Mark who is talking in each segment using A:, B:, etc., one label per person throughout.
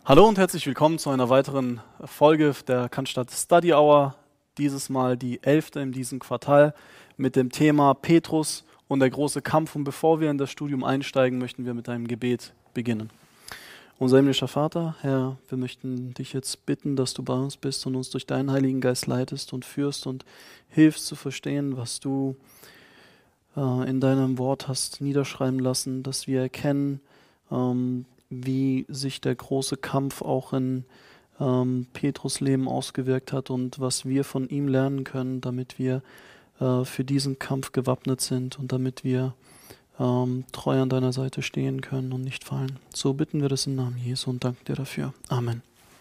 A: Hallo und herzlich willkommen zu einer weiteren Folge der Cannstatt Study Hour. Dieses Mal die 11. in diesem Quartal mit dem Thema Petrus und der große Kampf. Und bevor wir in das Studium einsteigen, möchten wir mit einem Gebet beginnen. Unser himmlischer Vater, Herr, wir möchten dich jetzt bitten, dass du bei uns bist und uns durch deinen Heiligen Geist leitest und führst und hilfst zu verstehen, was du in deinem Wort hast niederschreiben lassen, dass wir erkennen, wie sich der große Kampf auch in Petrus Leben ausgewirkt hat und was wir von ihm lernen können, damit wir für diesen Kampf gewappnet sind und damit wir treu an deiner Seite stehen können und nicht fallen. So bitten wir das im Namen Jesu und danken dir dafür. Amen.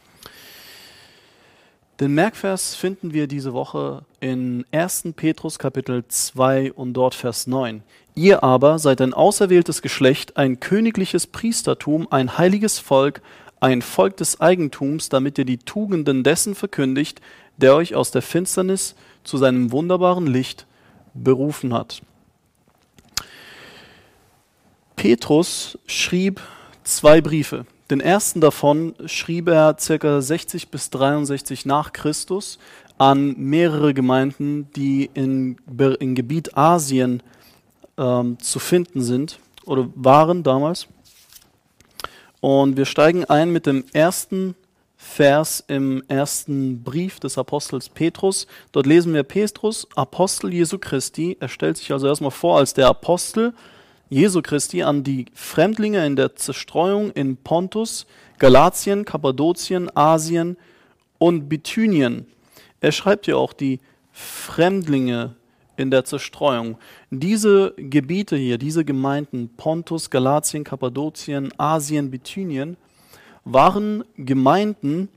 A: Den Merkvers finden wir diese Woche in 1. Petrus Kapitel 2 und dort Vers 9. Ihr aber seid ein auserwähltes Geschlecht, ein königliches Priestertum, ein heiliges Volk, ein Volk des Eigentums, damit ihr die Tugenden dessen verkündigt, der euch aus der Finsternis zu seinem wunderbaren Licht berufen hat. Petrus schrieb 2 Briefe. Den ersten davon schrieb er ca. 60 bis 63 nach Christus an mehrere Gemeinden, die im Gebiet Asien zu finden sind oder waren damals. Und wir steigen ein mit dem ersten Vers im ersten Brief des Apostels Petrus. Dort lesen wir: Petrus, Apostel Jesu Christi. Er stellt sich also erstmal vor als der Apostel Jesu Christi an die Fremdlinge in der Zerstreuung in Pontus, Galatien, Kappadokien, Asien und Bithynien. Er schreibt ja auch die Fremdlinge in der Zerstreuung. Diese Gebiete hier, diese Gemeinden, Pontus, Galatien, Kappadokien, Asien, Bithynien, waren Gemeinden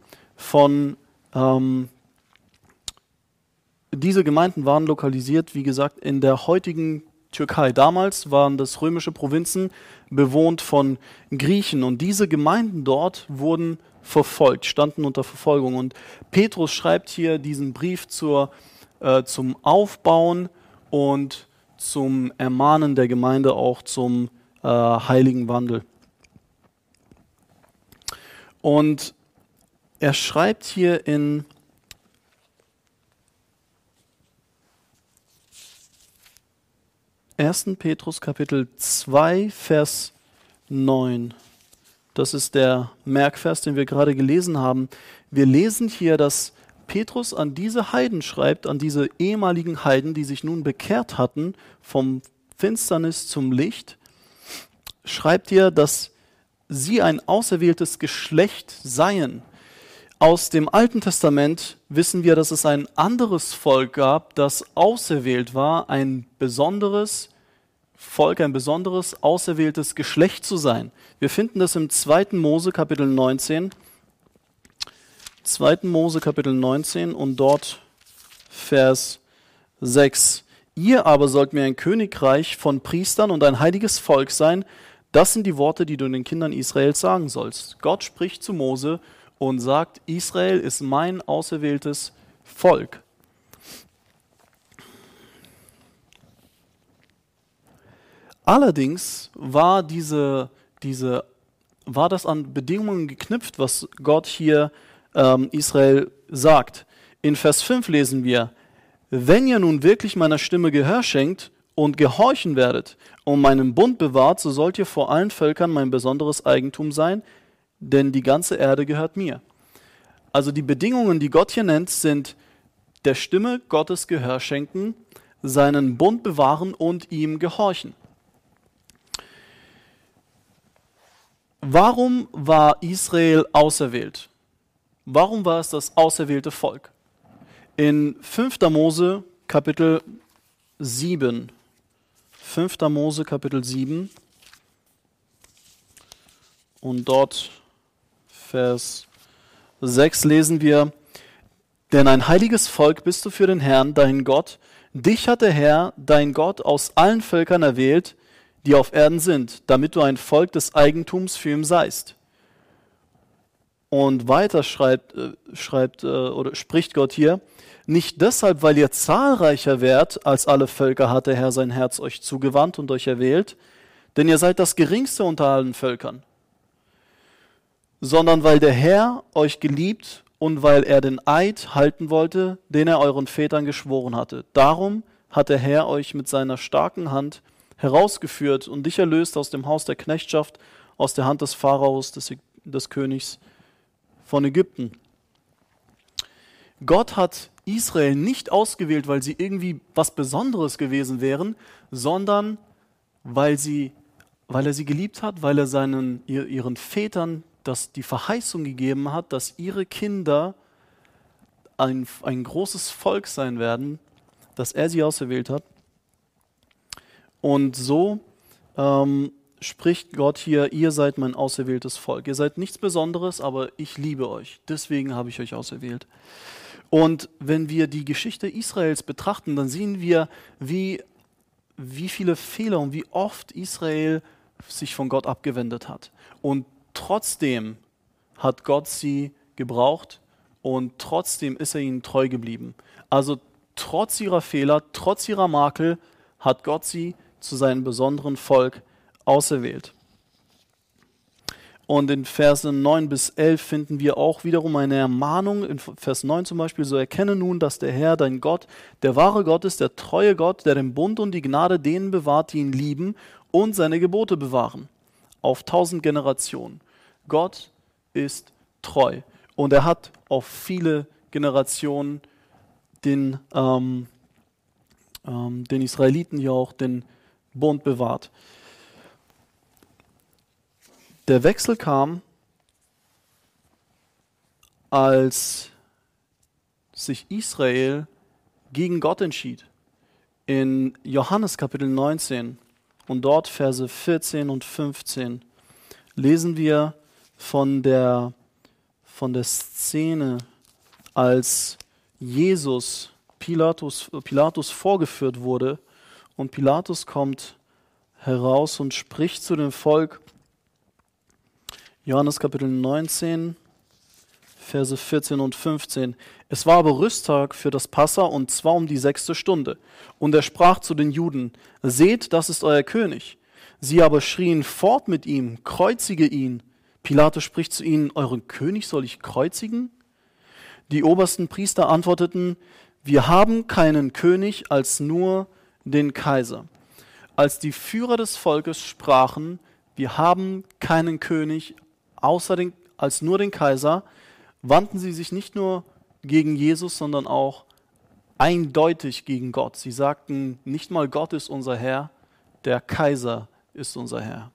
A: diese Gemeinden waren lokalisiert, wie gesagt, in der heutigen Türkei. Damals waren das römische Provinzen bewohnt von Griechen und diese Gemeinden dort wurden verfolgt, standen unter Verfolgung. Und Petrus schreibt hier diesen Brief zum Aufbauen und zum Ermahnen der Gemeinde, auch zum heiligen Wandel. Und er schreibt hier in 1. Petrus Kapitel 2, Vers 9. Das ist der Merkvers, den wir gerade gelesen haben. Wir lesen hier, dass Petrus an diese Heiden schreibt, an diese ehemaligen Heiden, die sich nun bekehrt hatten, vom Finsternis zum Licht, schreibt hier, dass sie ein auserwähltes Geschlecht seien. Aus dem Alten Testament wissen wir, dass es ein anderes Volk gab, das auserwählt war, ein besonderes Volk, ein besonderes auserwähltes Geschlecht zu sein. Wir finden das im 2. Mose Kapitel 19. 2. Mose Kapitel 19 und dort Vers 6. Ihr aber sollt mir ein Königreich von Priestern und ein heiliges Volk sein. Das sind die Worte, die du den Kindern Israels sagen sollst. Gott spricht zu Mose und sagt, Israel ist mein auserwähltes Volk. Allerdings war das an Bedingungen geknüpft, was Gott hier Israel sagt. In Vers 5 lesen wir: Wenn ihr nun wirklich meiner Stimme Gehör schenkt und gehorchen werdet und meinen Bund bewahrt, so sollt ihr vor allen Völkern mein besonderes Eigentum sein, denn die ganze Erde gehört mir. Also die Bedingungen, die Gott hier nennt, sind der Stimme Gottes Gehör schenken, seinen Bund bewahren und ihm gehorchen. Warum war Israel auserwählt? Warum war es das auserwählte Volk? In 5. Mose Kapitel 7, 5. Mose Kapitel 7 und dort Vers 6 lesen wir: Denn ein heiliges Volk bist du für den Herrn, deinen Gott. Dich hat der Herr, dein Gott, aus allen Völkern erwählt, die auf Erden sind, damit du ein Volk des Eigentums für ihn seist. Und weiter spricht Gott hier: Nicht deshalb, weil ihr zahlreicher wärt als alle Völker, hat der Herr sein Herz euch zugewandt und euch erwählt, denn ihr seid das Geringste unter allen Völkern. sondern weil der Herr euch geliebt und weil er den Eid halten wollte, den er euren Vätern geschworen hatte. Darum hat der Herr euch mit seiner starken Hand herausgeführt und dich erlöst aus dem Haus der Knechtschaft, aus der Hand des Pharaos, des Königs von Ägypten. Gott hat Israel nicht ausgewählt, weil sie irgendwie was Besonderes gewesen wären, sondern weil er sie geliebt hat, weil er ihren Vätern die Verheißung gegeben hat, dass ihre Kinder ein großes Volk sein werden, dass er sie auserwählt hat. Und so spricht Gott hier, ihr seid mein auserwähltes Volk. Ihr seid nichts Besonderes, aber ich liebe euch. Deswegen habe ich euch auserwählt. Und wenn wir die Geschichte Israels betrachten, dann sehen wir, wie viele Fehler und wie oft Israel sich von Gott abgewendet hat. Und trotzdem hat Gott sie gebraucht und trotzdem ist er ihnen treu geblieben. Also trotz ihrer Fehler, trotz ihrer Makel hat Gott sie zu seinem besonderen Volk auserwählt. Und in Versen 9 bis 11 finden wir auch wiederum eine Ermahnung. In Vers 9 zum Beispiel: So erkenne nun, dass der Herr, dein Gott, der wahre Gott ist, der treue Gott, der den Bund und die Gnade denen bewahrt, die ihn lieben und seine Gebote bewahren. Auf 1000 Generationen. Gott ist treu. Und er hat auf viele Generationen den Israeliten ja auch den Bund bewahrt. Der Wechsel kam, als sich Israel gegen Gott entschied. In Johannes Kapitel 19 und dort Verse 14 und 15 lesen wir von der Szene, als Jesus Pilatus vorgeführt wurde und Pilatus kommt heraus und spricht zu dem Volk. Johannes Kapitel 19, Verse 14 und 15. Es war aber Rüsttag für das Passa, und zwar um die 6. Stunde. Und er sprach zu den Juden: Seht, das ist euer König. Sie aber schrien fort mit ihm: Kreuzige ihn. Pilatus spricht zu ihnen: Euren König soll ich kreuzigen? Die obersten Priester antworteten: Wir haben keinen König als nur den Kaiser. Als die Führer des Volkes sprachen: Wir haben keinen König als nur den Kaiser, wandten sie sich nicht nur gegen Jesus, sondern auch eindeutig gegen Gott. Sie sagten, nicht mal Gott ist unser Herr, der Kaiser ist unser Herr.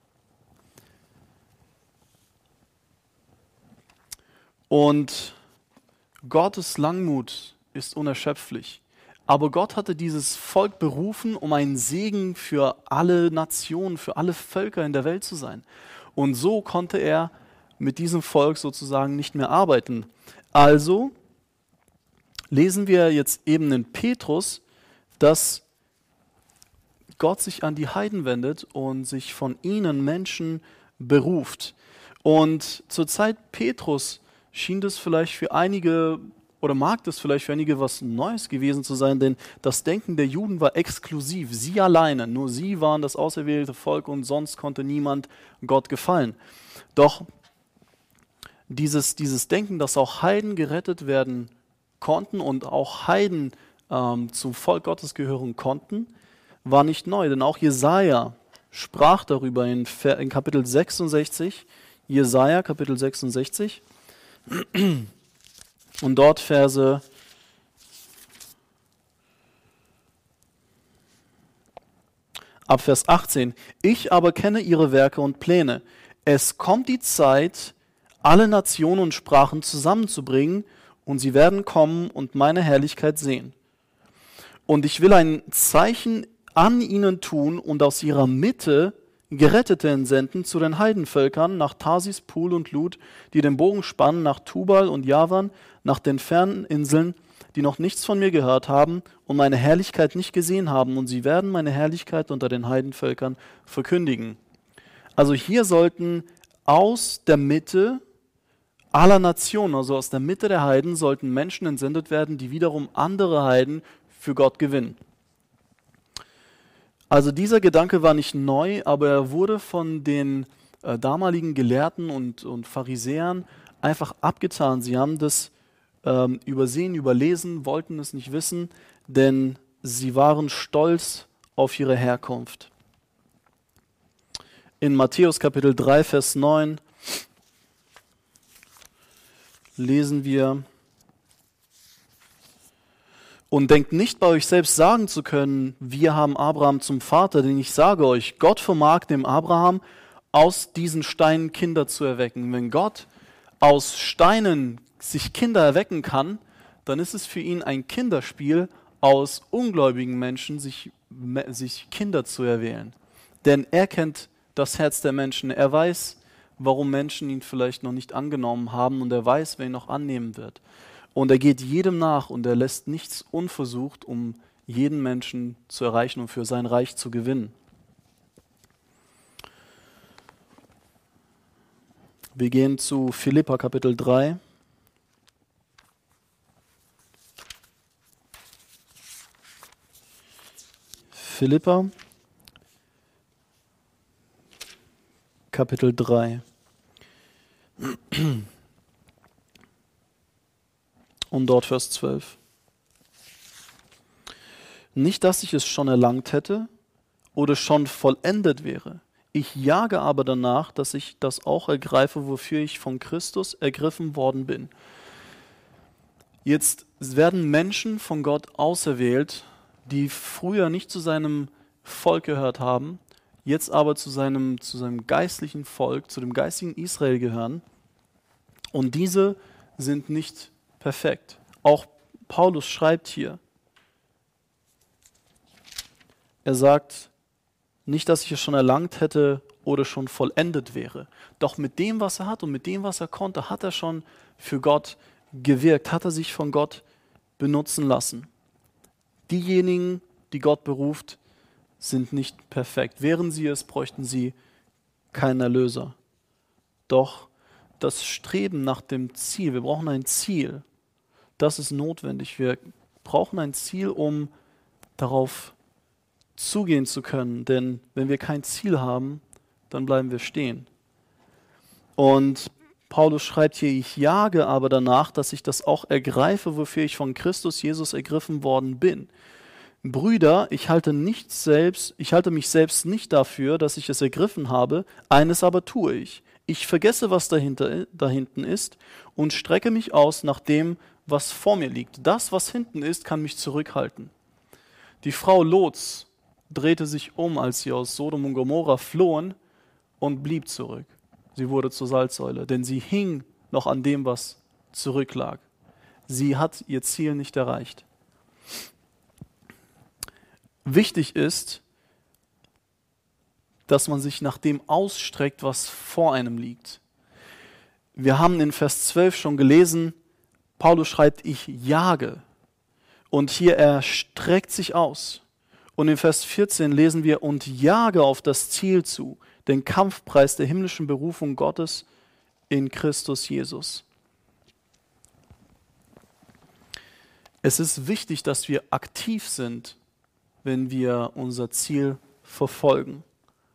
A: Und Gottes Langmut ist unerschöpflich. Aber Gott hatte dieses Volk berufen, um ein Segen für alle Nationen, für alle Völker in der Welt zu sein. Und so konnte er mit diesem Volk sozusagen nicht mehr arbeiten. Also lesen wir jetzt eben in Petrus, dass Gott sich an die Heiden wendet und sich von ihnen Menschen beruft. Und zur Zeit Petrus schien das vielleicht für einige oder mag das vielleicht für einige was Neues gewesen zu sein, denn das Denken der Juden war exklusiv, sie alleine, nur sie waren das auserwählte Volk und sonst konnte niemand Gott gefallen. Doch dieses Denken, dass auch Heiden gerettet werden konnten und auch Heiden zum Volk Gottes gehören konnten, war nicht neu, denn auch Jesaja sprach darüber in Kapitel 66, Jesaja Kapitel 66, und dort Verse ab Vers 18. Ich aber kenne ihre Werke und Pläne. Es kommt die Zeit, alle Nationen und Sprachen zusammenzubringen, und sie werden kommen und meine Herrlichkeit sehen. Und ich will ein Zeichen an ihnen tun und aus ihrer Mitte Gerettete entsenden zu den Heidenvölkern, nach Tarsis, Pul und Lud, die den Bogen spannen, nach Tubal und Javan, nach den fernen Inseln, die noch nichts von mir gehört haben und meine Herrlichkeit nicht gesehen haben, und sie werden meine Herrlichkeit unter den Heidenvölkern verkündigen. Also hier sollten aus der Mitte aller Nationen, also aus der Mitte der Heiden, sollten Menschen entsendet werden, die wiederum andere Heiden für Gott gewinnen. Also dieser Gedanke war nicht neu, aber er wurde von den damaligen Gelehrten und Pharisäern einfach abgetan. Sie haben das übersehen, überlesen, wollten es nicht wissen, denn sie waren stolz auf ihre Herkunft. In Matthäus Kapitel 3, Vers 9 lesen wir: Und denkt nicht bei euch selbst sagen zu können, wir haben Abraham zum Vater, denn ich sage euch, Gott vermag dem Abraham aus diesen Steinen Kinder zu erwecken. Wenn Gott aus Steinen sich Kinder erwecken kann, dann ist es für ihn ein Kinderspiel, aus ungläubigen Menschen sich Kinder zu erwählen. Denn er kennt das Herz der Menschen. Er weiß, warum Menschen ihn vielleicht noch nicht angenommen haben, und er weiß, wer ihn noch annehmen wird. Und er geht jedem nach und er lässt nichts unversucht, um jeden Menschen zu erreichen und für sein Reich zu gewinnen. Wir gehen zu Philipper Kapitel 3. Philipper Kapitel 3. Und dort Vers 12. Nicht, dass ich es schon erlangt hätte oder schon vollendet wäre. Ich jage aber danach, dass ich das auch ergreife, wofür ich von Christus ergriffen worden bin. Jetzt werden Menschen von Gott auserwählt, die früher nicht zu seinem Volk gehört haben, jetzt aber zu seinem geistlichen Volk, zu dem geistigen Israel gehören. Und diese sind nicht perfekt. Auch Paulus schreibt hier, er sagt, nicht, dass ich es schon erlangt hätte oder schon vollendet wäre. Doch mit dem, was er hat und mit dem, was er konnte, hat er schon für Gott gewirkt, hat er sich von Gott benutzen lassen. Diejenigen, die Gott beruft, sind nicht perfekt. Wären sie es, bräuchten sie keinen Erlöser. Doch das Streben nach dem Ziel, wir brauchen ein Ziel, das ist notwendig. Wir brauchen ein Ziel, um darauf zugehen zu können. Denn wenn wir kein Ziel haben, dann bleiben wir stehen. Und Paulus schreibt hier, ich jage aber danach, dass ich das auch ergreife, wofür ich von Christus Jesus ergriffen worden bin. Brüder, ich halte mich selbst nicht dafür, dass ich es ergriffen habe, eines aber tue ich. Ich vergesse, was da hinten ist, und strecke mich aus nach dem, was vor mir liegt. Das, was hinten ist, kann mich zurückhalten. Die Frau Lots drehte sich um, als sie aus Sodom und Gomorra flohen, und blieb zurück. Sie wurde zur Salzsäule, denn sie hing noch an dem, was zurücklag. Sie hat ihr Ziel nicht erreicht. Wichtig ist, dass man sich nach dem ausstreckt, was vor einem liegt. Wir haben in Vers 12 schon gelesen, Paulus schreibt, ich jage. Und hier er streckt sich aus. Und in Vers 14 lesen wir, und jage auf das Ziel zu, den Kampfpreis der himmlischen Berufung Gottes in Christus Jesus. Es ist wichtig, dass wir aktiv sind, wenn wir unser Ziel verfolgen.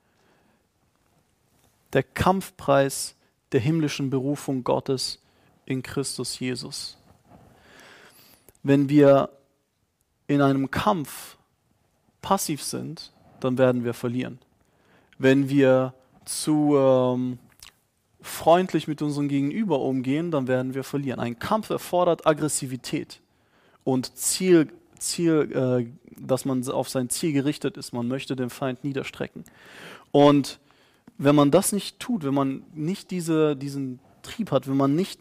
A: Der Kampfpreis der himmlischen Berufung Gottes in Christus Jesus. Wenn wir in einem Kampf passiv sind, dann werden wir verlieren. Wenn wir zu freundlich mit unserem Gegenüber umgehen, dann werden wir verlieren. Ein Kampf erfordert Aggressivität und dass man auf sein Ziel gerichtet ist. Man möchte den Feind niederstrecken. Und wenn man das nicht tut, wenn man nicht diesen Trieb hat, wenn man nicht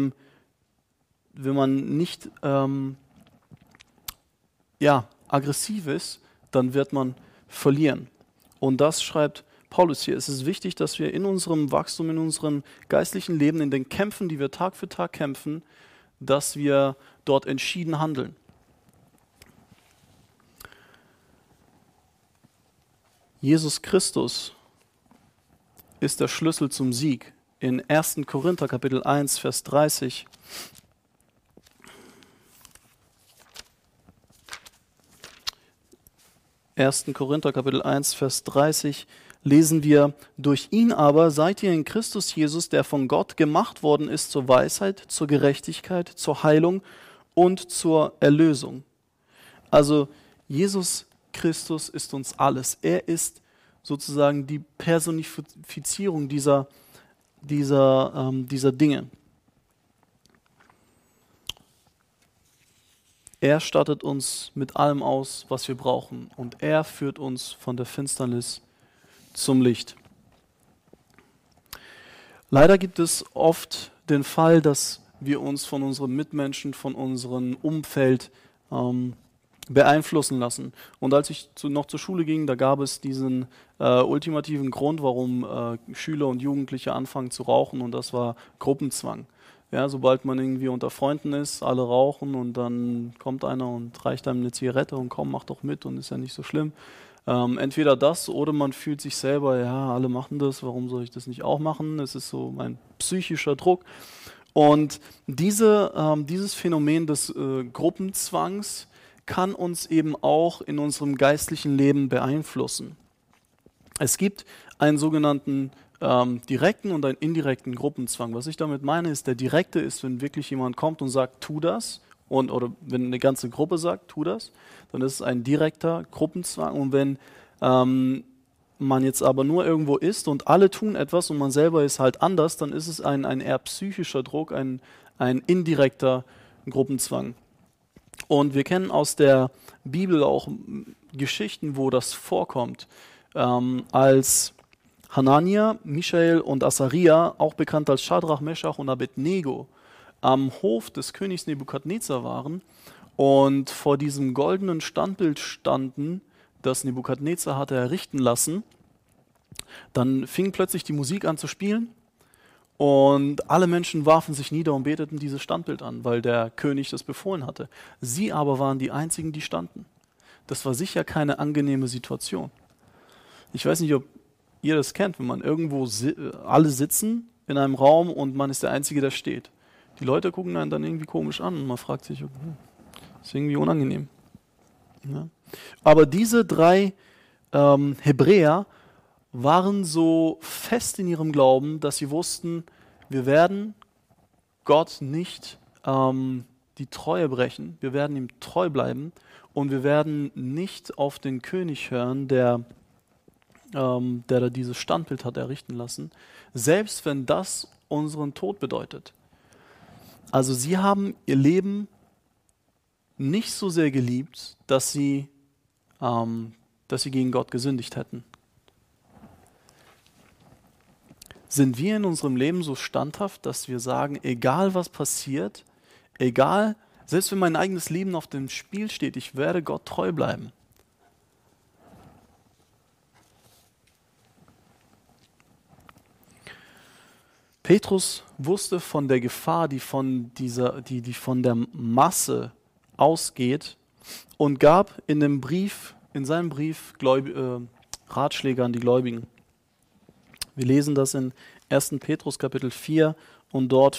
A: aggressiv ist, dann wird man verlieren. Und das schreibt Paulus hier. Es ist wichtig, dass wir in unserem Wachstum, in unserem geistlichen Leben, in den Kämpfen, die wir Tag für Tag kämpfen, dass wir dort entschieden handeln. Jesus Christus ist der Schlüssel zum Sieg. In 1. Korinther Kapitel 1, Vers 30 1. Korinther Kapitel 1, Vers 30 lesen wir, durch ihn aber seid ihr in Christus Jesus, der von Gott gemacht worden ist zur Weisheit, zur Gerechtigkeit, zur Heilung und zur Erlösung. Also Jesus Christus ist uns alles. Er ist sozusagen die Personifizierung dieser Dinge. Er stattet uns mit allem aus, was wir brauchen, und er führt uns von der Finsternis zum Licht. Leider gibt es oft den Fall, dass wir uns von unseren Mitmenschen, von unserem Umfeld beeinflussen lassen. Und als ich noch zur Schule ging, da gab es diesen ultimativen Grund, warum Schüler und Jugendliche anfangen zu rauchen, und das war Gruppenzwang. Ja, sobald man irgendwie unter Freunden ist, alle rauchen und dann kommt einer und reicht einem eine Zigarette und komm, mach doch mit und ist ja nicht so schlimm. Entweder das oder man fühlt sich selber, ja, alle machen das, warum soll ich das nicht auch machen? Es ist so ein psychischer Druck. Und dieses Phänomen des Gruppenzwangs kann uns eben auch in unserem geistlichen Leben beeinflussen. Es gibt einen sogenannten direkten und einen indirekten Gruppenzwang. Was ich damit meine, ist, der direkte ist, wenn wirklich jemand kommt und sagt, tu das, oder wenn eine ganze Gruppe sagt, tu das, dann ist es ein direkter Gruppenzwang. Und wenn man jetzt aber nur irgendwo ist und alle tun etwas und man selber ist halt anders, dann ist es ein eher psychischer Druck, ein indirekter Gruppenzwang. Und wir kennen aus der Bibel auch Geschichten, wo das vorkommt, als Hanania, Michael und Asaria, auch bekannt als Schadrach, Meschach und Abednego, am Hof des Königs Nebukadnezar waren und vor diesem goldenen Standbild standen, das Nebukadnezar hatte errichten lassen. Dann fing plötzlich die Musik an zu spielen und alle Menschen warfen sich nieder und beteten dieses Standbild an, weil der König das befohlen hatte. Sie aber waren die einzigen, die standen. Das war sicher keine angenehme Situation. Ich weiß nicht, ob ihr das kennt, wenn man irgendwo alle sitzen in einem Raum und man ist der Einzige, der steht. Die Leute gucken einen dann irgendwie komisch an und man fragt sich, ist irgendwie unangenehm. Ja. Aber diese drei Hebräer waren so fest in ihrem Glauben, dass sie wussten, wir werden Gott nicht die Treue brechen, wir werden ihm treu bleiben und wir werden nicht auf den König hören, der da dieses Standbild hat errichten lassen, selbst wenn das unseren Tod bedeutet. Also sie haben ihr Leben nicht so sehr geliebt, dass sie gegen Gott gesündigt hätten. Sind wir in unserem Leben so standhaft, dass wir sagen, egal was passiert, egal, selbst wenn mein eigenes Leben auf dem Spiel steht, ich werde Gott treu bleiben? Petrus wusste von der Gefahr, die von der Masse ausgeht, und gab in seinem Brief Ratschläge an die Gläubigen. Wir lesen das in 1. Petrus Kapitel 4 und dort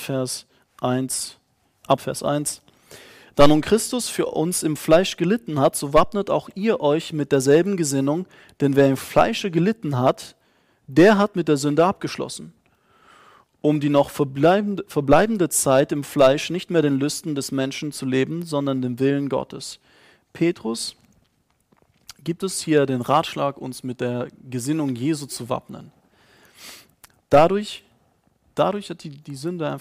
A: ab Vers 1. Da nun Christus für uns im Fleisch gelitten hat, so wappnet auch ihr euch mit derselben Gesinnung, denn wer im Fleische gelitten hat, der hat mit der Sünde abgeschlossen, um die noch verbleibende Zeit im Fleisch nicht mehr den Lüsten des Menschen zu leben, sondern dem Willen Gottes. Petrus gibt es hier den Ratschlag, uns mit der Gesinnung Jesu zu wappnen. Dadurch hat die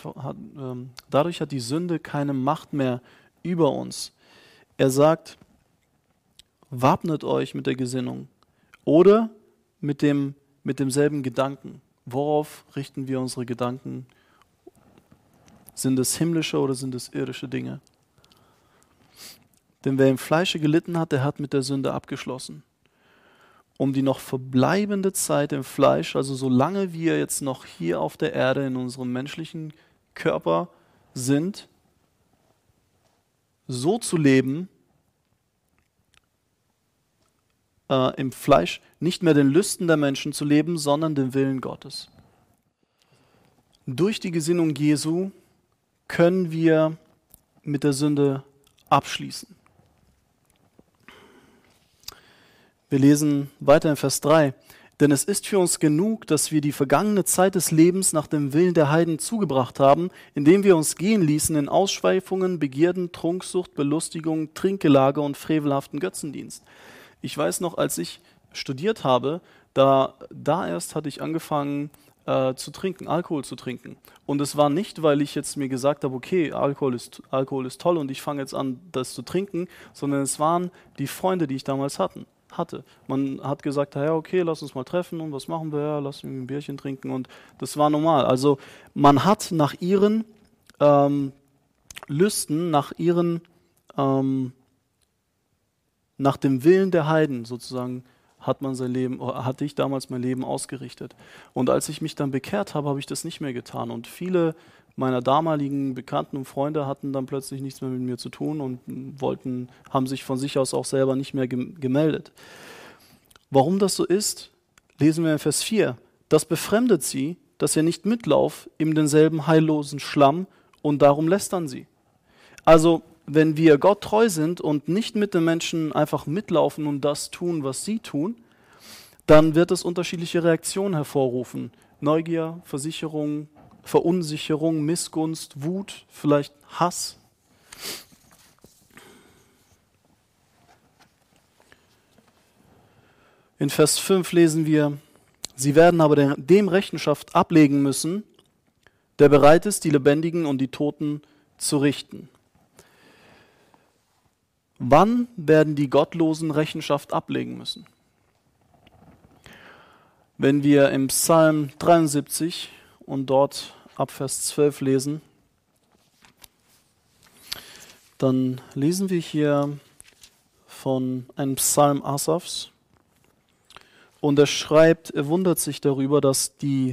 A: Sünde keine Macht mehr über uns. Er sagt, wappnet euch mit der Gesinnung oder mit demselben Gedanken. Worauf richten wir unsere Gedanken? Sind es himmlische oder sind es irdische Dinge? Denn wer im Fleische gelitten hat, der hat mit der Sünde abgeschlossen. Um die noch verbleibende Zeit im Fleisch, also solange wir jetzt noch hier auf der Erde in unserem menschlichen Körper sind, so zu leben, im Fleisch, nicht mehr den Lüsten der Menschen zu leben, sondern den Willen Gottes. Durch die Gesinnung Jesu können wir mit der Sünde abschließen. Wir lesen weiter in Vers 3. Denn es ist für uns genug, dass wir die vergangene Zeit des Lebens nach dem Willen der Heiden zugebracht haben, indem wir uns gehen ließen in Ausschweifungen, Begierden, Trunksucht, Belustigung, Trinkgelage und frevelhaften Götzendienst. Ich weiß noch, als ich studiert habe, da erst hatte ich angefangen zu trinken, Alkohol zu trinken. Und es war nicht, weil ich jetzt mir gesagt habe, okay, Alkohol ist toll und ich fange jetzt an, das zu trinken, sondern es waren die Freunde, die ich damals hatte. Man hat gesagt, ja, okay, lass uns mal treffen und was machen wir? Ja, lass uns ein Bierchen trinken und das war normal. Also man hat nach ihren Lüsten, nach dem Willen der Heiden sozusagen, hatte ich damals mein Leben ausgerichtet. Und als ich mich dann bekehrt habe, habe ich das nicht mehr getan. Und viele meiner damaligen Bekannten und Freunde hatten dann plötzlich nichts mehr mit mir zu tun und haben sich von sich aus auch selber nicht mehr gemeldet. Warum das so ist, lesen wir in Vers 4. Das befremdet sie, dass ihr nicht mitlauft in denselben heillosen Schlamm und darum lästern sie. Also, wenn wir Gott treu sind und nicht mit den Menschen einfach mitlaufen und das tun, was sie tun, dann wird es unterschiedliche Reaktionen hervorrufen. Neugier, Verunsicherung, Missgunst, Wut, vielleicht Hass. In Vers 5 lesen wir, sie werden aber dem Rechenschaft ablegen müssen, der bereit ist, die Lebendigen und die Toten zu richten. Wann werden die Gottlosen Rechenschaft ablegen müssen? Wenn wir im Psalm 73 und dort ab Vers 12 lesen, dann lesen wir hier von einem Psalm Asafs und er wundert sich darüber, dass die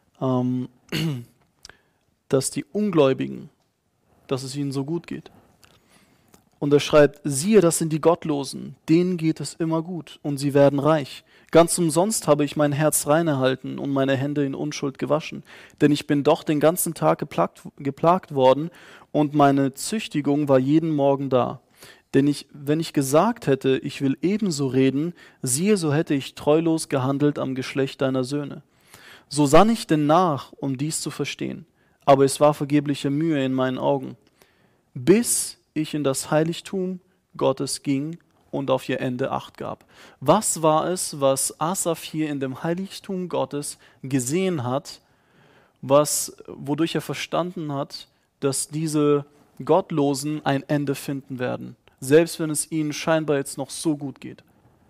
A: Ungläubigen, dass es ihnen so gut geht. Und er schreibt, siehe, das sind die Gottlosen, denen geht es immer gut und sie werden reich. Ganz umsonst habe ich mein Herz rein erhalten und meine Hände in Unschuld gewaschen. Denn ich bin doch den ganzen Tag geplagt worden und meine Züchtigung war jeden Morgen da. Denn wenn ich gesagt hätte, ich will ebenso reden, siehe, so hätte ich treulos gehandelt am Geschlecht deiner Söhne. So sann ich denn nach, um dies zu verstehen. Aber es war vergebliche Mühe in meinen Augen. Bis ich in das Heiligtum Gottes ging und auf ihr Ende Acht gab. Was war es, was Asaf hier in dem Heiligtum Gottes gesehen hat, wodurch er verstanden hat, dass diese Gottlosen ein Ende finden werden, selbst wenn es ihnen scheinbar jetzt noch so gut geht?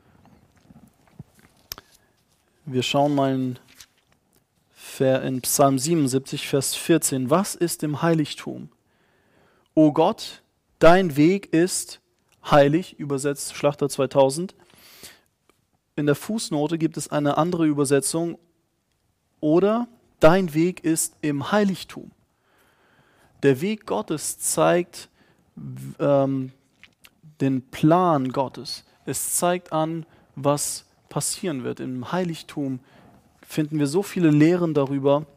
A: Wir schauen mal in Psalm 77, Vers 14. Was ist im Heiligtum? O Gott, dein Weg ist heilig, übersetzt Schlachter 2000. In der Fußnote gibt es eine andere Übersetzung. Oder dein Weg ist im Heiligtum. Der Weg Gottes zeigt den Plan Gottes. Es zeigt an, was passieren wird. Im Heiligtum finden wir so viele Lehren darüber,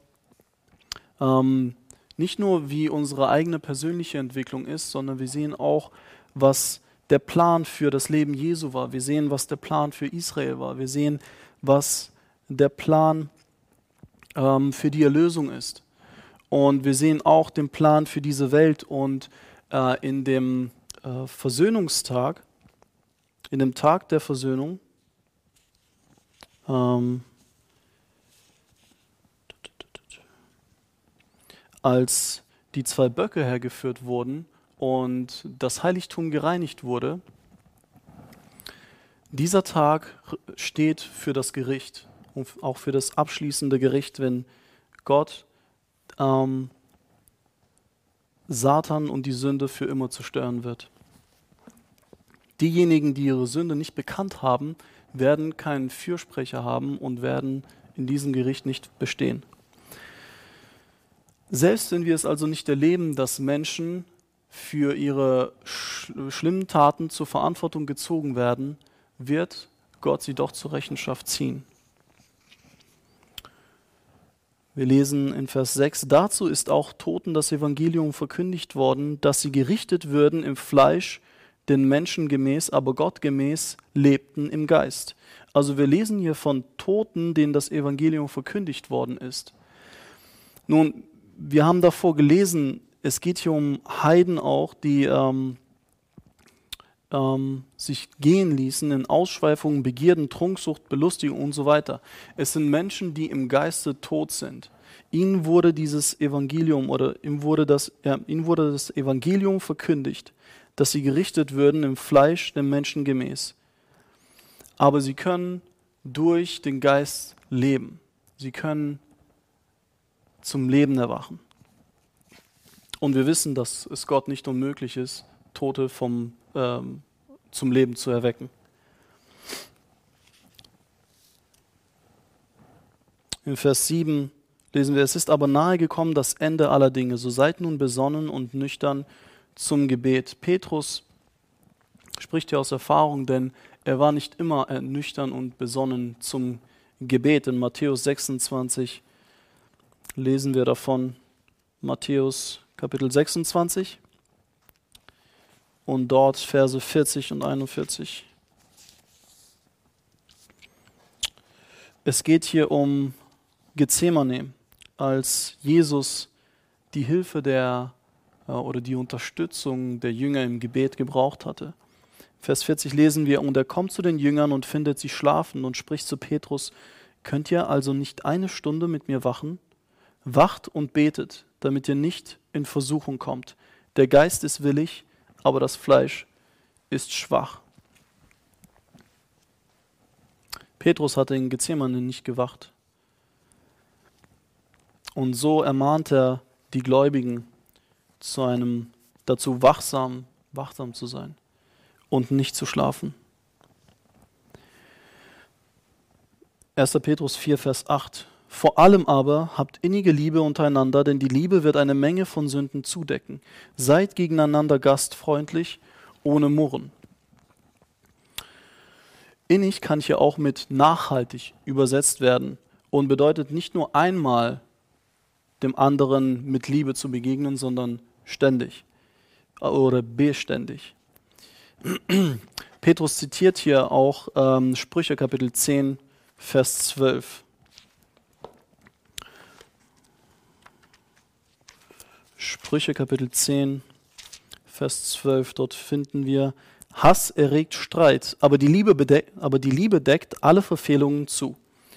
A: nicht nur wie unsere eigene persönliche Entwicklung ist, sondern wir sehen auch, was der Plan für das Leben Jesu war. Wir sehen, was der Plan für Israel war. Wir sehen, was der Plan für die Erlösung ist. Und wir sehen auch den Plan für diese Welt. Und in dem Versöhnungstag, in dem Tag der Versöhnung, als die 2 Böcke hergeführt wurden und das Heiligtum gereinigt wurde, dieser Tag steht für das Gericht und auch für das abschließende Gericht, wenn Gott Satan und die Sünde für immer zerstören wird. Diejenigen, die ihre Sünde nicht bekannt haben, werden keinen Fürsprecher haben und werden in diesem Gericht nicht bestehen. Selbst wenn wir es also nicht erleben, dass Menschen für ihre schlimmen Taten zur Verantwortung gezogen werden, wird Gott sie doch zur Rechenschaft ziehen. Wir lesen in Vers 6, dazu ist auch Toten das Evangelium verkündigt worden, dass sie gerichtet würden im Fleisch den Menschen gemäß, aber Gott gemäß lebten im Geist. Also wir lesen hier von Toten, denen das Evangelium verkündigt worden ist. Nun, wir haben davor gelesen, es geht hier um Heiden auch, die sich gehen ließen in Ausschweifungen, Begierden, Trunksucht, Belustigung und so weiter. Es sind Menschen, die im Geiste tot sind. Ihnen wurde dieses Evangelium oder ihnen wurde das Evangelium verkündigt, dass sie gerichtet würden im Fleisch dem Menschen gemäß. Aber sie können durch den Geist leben. Sie können zum Leben erwachen. Und wir wissen, dass es Gott nicht unmöglich ist, Tote zum Leben zu erwecken. In Vers 7 lesen wir, es ist aber nahe gekommen das Ende aller Dinge, so seid nun besonnen und nüchtern zum Gebet. Petrus spricht hier aus Erfahrung, denn er war nicht immer nüchtern und besonnen zum Gebet. In Matthäus 26 lesen wir davon, Matthäus Kapitel 26 und dort Verse 40 und 41. Es geht hier um Gethsemane, als Jesus die Hilfe oder die Unterstützung der Jünger im Gebet gebraucht hatte. Vers 40 lesen wir, und er kommt zu den Jüngern und findet sie schlafen und spricht zu Petrus, könnt ihr also nicht eine Stunde mit mir wachen? Wacht und betet, damit ihr nicht in Versuchung kommt. Der Geist ist willig, aber das Fleisch ist schwach. Petrus hatte in Gethsemane nicht gewacht. Und so ermahnt er die Gläubigen dazu wachsam zu sein und nicht zu schlafen. 1. Petrus 4, Vers 8. Vor allem aber habt innige Liebe untereinander, denn die Liebe wird eine Menge von Sünden zudecken. Seid gegeneinander gastfreundlich, ohne Murren. Innig kann hier auch mit nachhaltig übersetzt werden und bedeutet nicht nur einmal dem anderen mit Liebe zu begegnen, sondern ständig oder beständig. Petrus zitiert hier auch Sprüche Kapitel 10, Vers 12. Sprüche Kapitel 10, Vers 12, dort finden wir, Hass erregt Streit, aber die Liebe deckt alle Verfehlungen zu.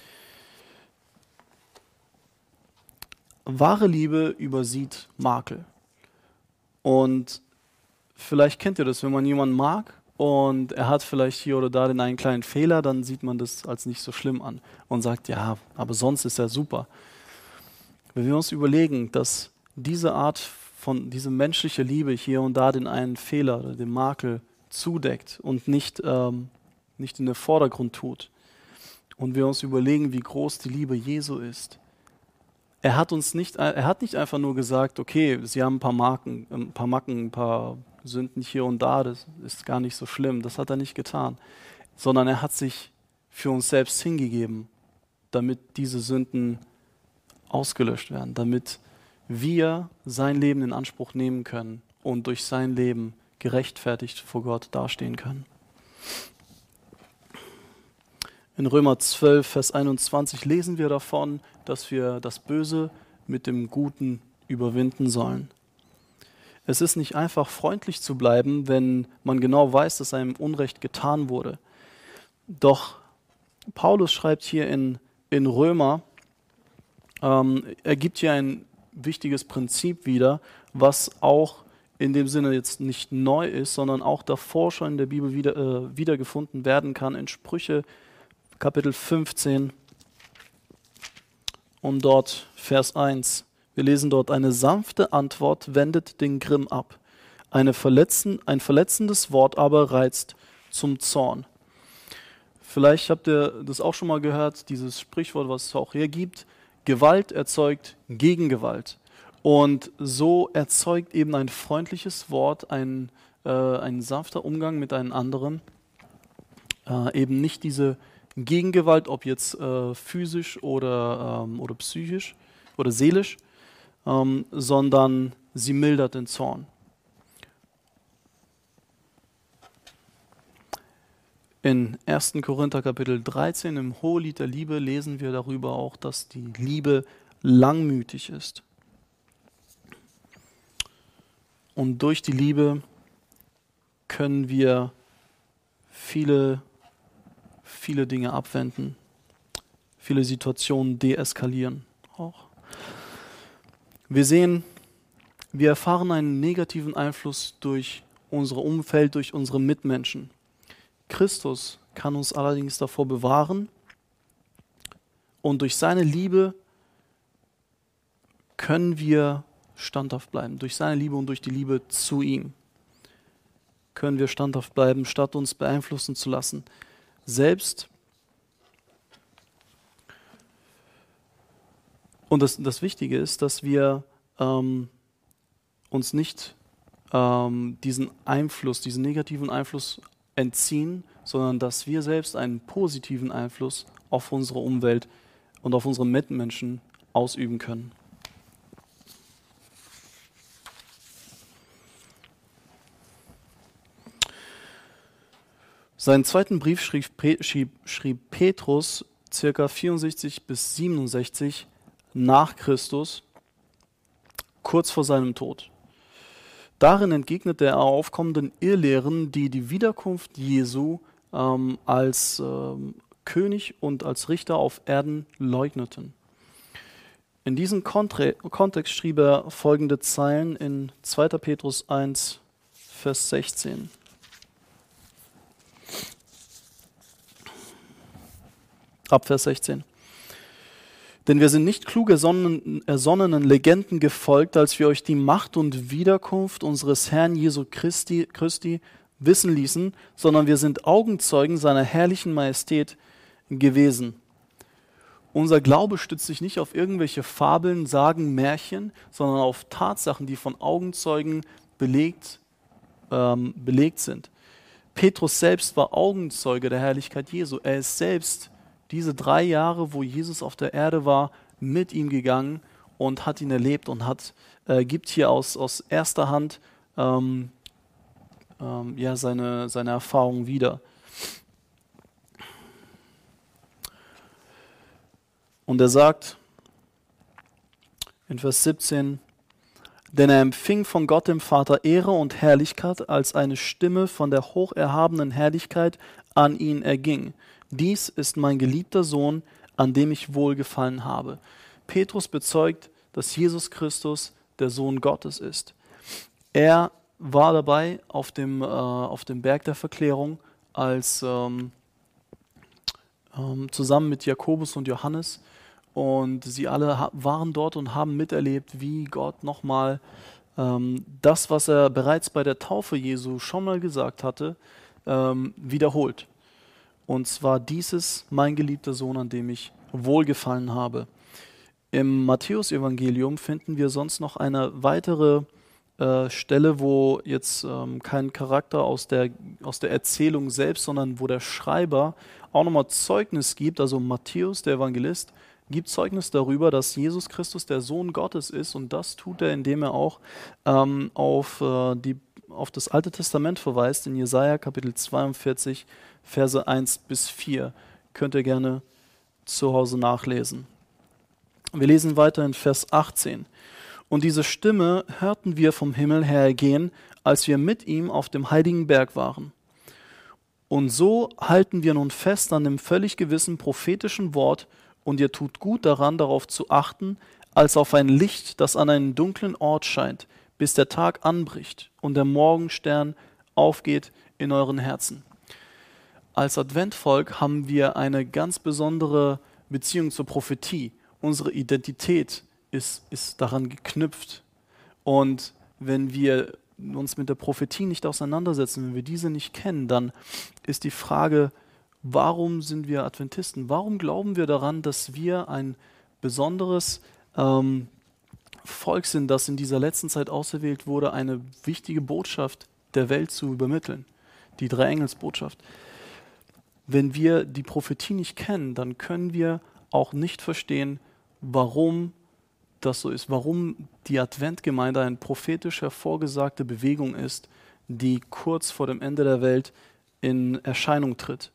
A: Wahre Liebe übersieht Makel. Und vielleicht kennt ihr das, wenn man jemanden mag und er hat vielleicht hier oder da den einen kleinen Fehler, dann sieht man das als nicht so schlimm an und sagt, ja, aber sonst ist er super. Wenn wir uns überlegen, dass diese menschliche Liebe hier und da den einen Fehler oder den Makel zudeckt und nicht in den Vordergrund tut, und wir uns überlegen, wie groß die Liebe Jesu ist. Er hat nicht einfach nur gesagt, okay, sie haben ein paar Macken, ein paar Sünden hier und da, das ist gar nicht so schlimm. Das hat er nicht getan, sondern er hat sich für uns selbst hingegeben, damit diese Sünden ausgelöscht werden, damit wir sein Leben in Anspruch nehmen können und durch sein Leben gerechtfertigt vor Gott dastehen können. In Römer 12, Vers 21 lesen wir davon, dass wir das Böse mit dem Guten überwinden sollen. Es ist nicht einfach, freundlich zu bleiben, wenn man genau weiß, dass einem Unrecht getan wurde. Doch Paulus schreibt hier in Römer, er gibt hier ein wichtiges Prinzip wieder, was auch in dem Sinne jetzt nicht neu ist, sondern auch davor schon in der Bibel wiedergefunden werden kann, in Sprüche Kapitel 15 und dort Vers 1. Wir lesen dort, eine sanfte Antwort wendet den Grimm ab. Ein verletzendes Wort aber reizt zum Zorn. Vielleicht habt ihr das auch schon mal gehört, dieses Sprichwort, was es auch hier gibt. Gewalt erzeugt Gegengewalt. Und so erzeugt eben ein freundliches Wort, ein sanfter Umgang mit einem anderen, eben nicht diese Gegengewalt, ob jetzt physisch oder psychisch oder seelisch, sondern sie mildert den Zorn. In 1. Korinther Kapitel 13 im Hohelied der Liebe lesen wir darüber auch, dass die Liebe langmütig ist. Und durch die Liebe können wir viele Dinge abwenden, viele Situationen deeskalieren auch. Wir erfahren einen negativen Einfluss durch unser Umfeld, durch unsere Mitmenschen. Christus kann uns allerdings davor bewahren und durch seine Liebe können wir standhaft bleiben. Durch seine Liebe und durch die Liebe zu ihm können wir standhaft bleiben, statt uns beeinflussen zu lassen. Selbst. Und das Wichtige ist, dass wir uns nicht diesen negativen Einfluss entziehen, sondern dass wir selbst einen positiven Einfluss auf unsere Umwelt und auf unsere Mitmenschen ausüben können. Seinen zweiten Brief schrieb Petrus ca. 64 bis 67 nach Christus, kurz vor seinem Tod. Darin entgegnete er aufkommenden Irrlehren, die die Wiederkunft Jesu als König und als Richter auf Erden leugneten. In diesem Kontext schrieb er folgende Zeilen in 2. Petrus 1, Vers 16. Ab Vers 16. Denn wir sind nicht klug ersonnenen Legenden gefolgt, als wir euch die Macht und Wiederkunft unseres Herrn Jesu Christi wissen ließen, sondern wir sind Augenzeugen seiner herrlichen Majestät gewesen. Unser Glaube stützt sich nicht auf irgendwelche Fabeln, Sagen, Märchen, sondern auf Tatsachen, die von Augenzeugen belegt sind. Petrus selbst war Augenzeuge der Herrlichkeit Jesu. Er ist selbst diese 3 Jahre, wo Jesus auf der Erde war, mit ihm gegangen und hat ihn erlebt und gibt hier aus erster Hand seine Erfahrungen wieder. Und er sagt in Vers 17, denn er empfing von Gott dem Vater Ehre und Herrlichkeit, als eine Stimme von der hocherhabenen Herrlichkeit an ihn erging. Dies ist mein geliebter Sohn, an dem ich wohlgefallen habe. Petrus bezeugt, dass Jesus Christus der Sohn Gottes ist. Er war dabei auf dem Berg der Verklärung, als zusammen mit Jakobus und Johannes, und sie alle waren dort und haben miterlebt, wie Gott nochmal das, was er bereits bei der Taufe Jesu schon mal gesagt hatte, wiederholt. Und zwar dieses, mein geliebter Sohn, an dem ich wohlgefallen habe. Im Matthäus-Evangelium finden wir sonst noch eine weitere Stelle, wo jetzt kein Charakter aus der Erzählung selbst, sondern wo der Schreiber auch nochmal Zeugnis gibt, also Matthäus, der Evangelist, gibt Zeugnis darüber, dass Jesus Christus der Sohn Gottes ist, und das tut er, indem er auch auf das Alte Testament verweist, in Jesaja Kapitel 42, Verse 1 bis 4. Könnt ihr gerne zu Hause nachlesen. Wir lesen weiter in Vers 18. Und diese Stimme hörten wir vom Himmel her ergehen, als wir mit ihm auf dem heiligen Berg waren. Und so halten wir nun fest an dem völlig gewissen prophetischen Wort, und ihr tut gut daran, darauf zu achten, als auf ein Licht, das an einen dunklen Ort scheint, bis der Tag anbricht und der Morgenstern aufgeht in euren Herzen. Als Adventvolk haben wir eine ganz besondere Beziehung zur Prophetie. Unsere Identität ist daran geknüpft. Und wenn wir uns mit der Prophetie nicht auseinandersetzen, wenn wir diese nicht kennen, dann ist die Frage, warum sind wir Adventisten? Warum glauben wir daran, dass wir ein besonderes Volk sind, das in dieser letzten Zeit auserwählt wurde, eine wichtige Botschaft der Welt zu übermitteln? Die Dreieingelsbotschaft. Wenn wir die Prophetie nicht kennen, dann können wir auch nicht verstehen, warum das so ist, warum die Adventgemeinde eine prophetisch hervorgesagte Bewegung ist, die kurz vor dem Ende der Welt in Erscheinung tritt.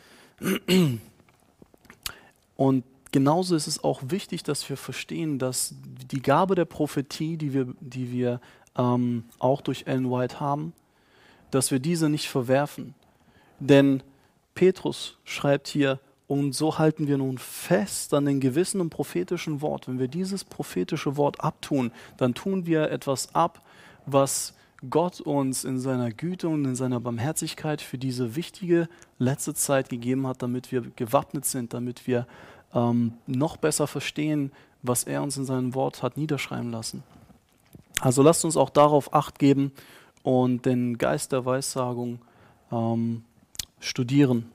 A: Und genauso ist es auch wichtig, dass wir verstehen, dass die Gabe der Prophetie, die wir auch durch Ellen White haben, dass wir diese nicht verwerfen. Denn Petrus schreibt hier, und so halten wir nun fest an den Gewissen und prophetischen Wort. Wenn wir dieses prophetische Wort abtun, dann tun wir etwas ab, was Gott uns in seiner Güte und in seiner Barmherzigkeit für diese wichtige letzte Zeit gegeben hat, damit wir gewappnet sind, damit wir noch besser verstehen, was er uns in seinem Wort hat niederschreiben lassen. Also lasst uns auch darauf Acht geben und den Geist der Weissagung studieren.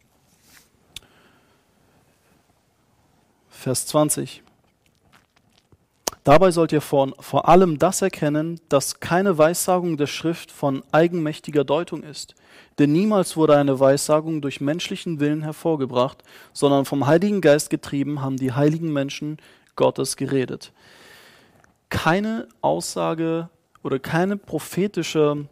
A: Vers 20. Dabei sollt ihr vor allem das erkennen, dass keine Weissagung der Schrift von eigenmächtiger Deutung ist. Denn niemals wurde eine Weissagung durch menschlichen Willen hervorgebracht, sondern vom Heiligen Geist getrieben haben die heiligen Menschen Gottes geredet. Keine Aussage oder keine prophetische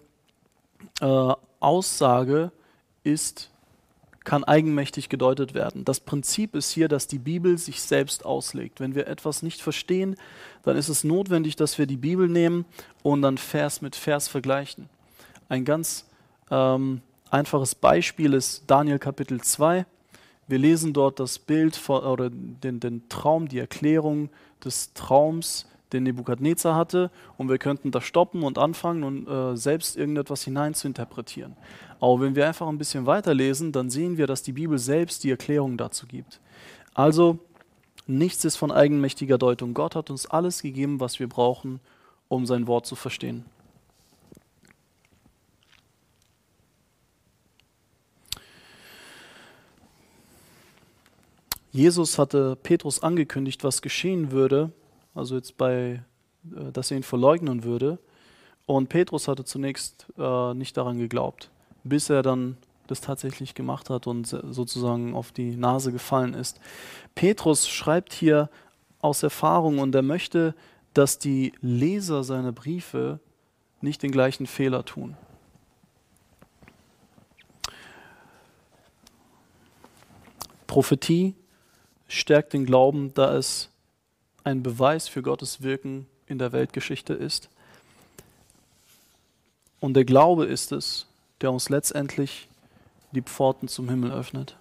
A: Aussage kann eigenmächtig gedeutet werden. Das Prinzip ist hier, dass die Bibel sich selbst auslegt. Wenn wir etwas nicht verstehen, dann ist es notwendig, dass wir die Bibel nehmen und dann Vers mit Vers vergleichen. Ein ganz einfaches Beispiel ist Daniel Kapitel 2. Wir lesen dort das Bild oder den Traum, die Erklärung des Traums, den Nebukadnezar hatte, und wir könnten da stoppen und anfangen und selbst irgendetwas hinein zu interpretieren. Aber wenn wir einfach ein bisschen weiterlesen, dann sehen wir, dass die Bibel selbst die Erklärung dazu gibt. Also, nichts ist von eigenmächtiger Deutung. Gott hat uns alles gegeben, was wir brauchen, um sein Wort zu verstehen. Jesus hatte Petrus angekündigt, was geschehen würde, also jetzt dass er ihn verleugnen würde. Und Petrus hatte zunächst nicht daran geglaubt, bis er dann das tatsächlich gemacht hat und sozusagen auf die Nase gefallen ist. Petrus schreibt hier aus Erfahrung und er möchte, dass die Leser seiner Briefe nicht den gleichen Fehler tun. Prophetie stärkt den Glauben, da es ein Beweis für Gottes Wirken in der Weltgeschichte ist. Und der Glaube ist es, der uns letztendlich die Pforten zum Himmel öffnet.